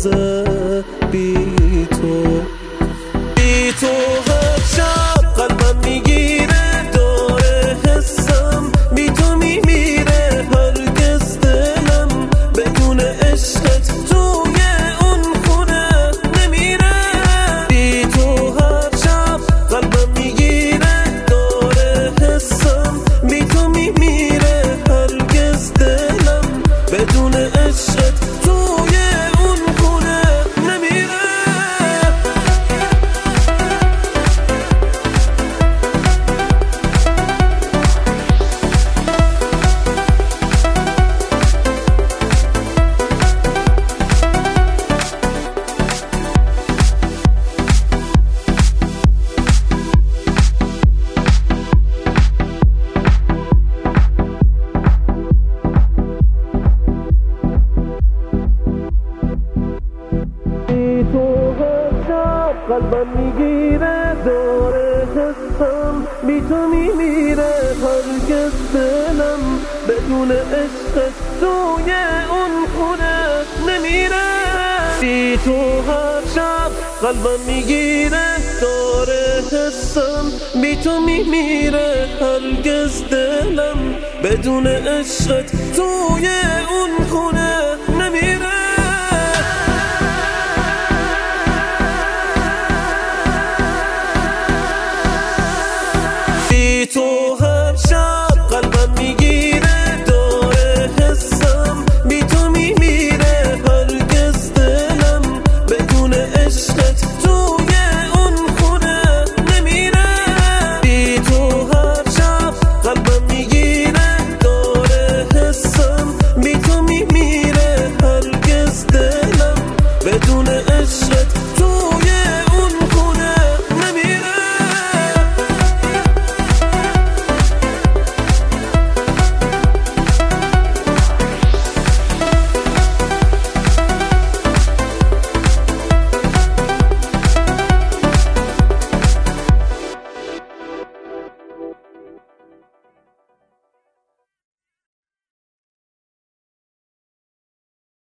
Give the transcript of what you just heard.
روزه بی تو هر شب قلبم میگیره داره حسم بی تو میمیره هرگز دلم بدون عشقت توی اون خونه نمیره بی تو هر شب قلبم میگیره داره حسم بی تو میمیره هرگز دلم بدون عشقت توی اون خونه نمیره قلبم میگیره داره حسم بی تو میمیره هرگز دلم بدون عشقت توی اون خونه نمیره بی تو هر شب قلبم میگیره داره حسم بی تو میمیره هرگز دلم بدون عشقت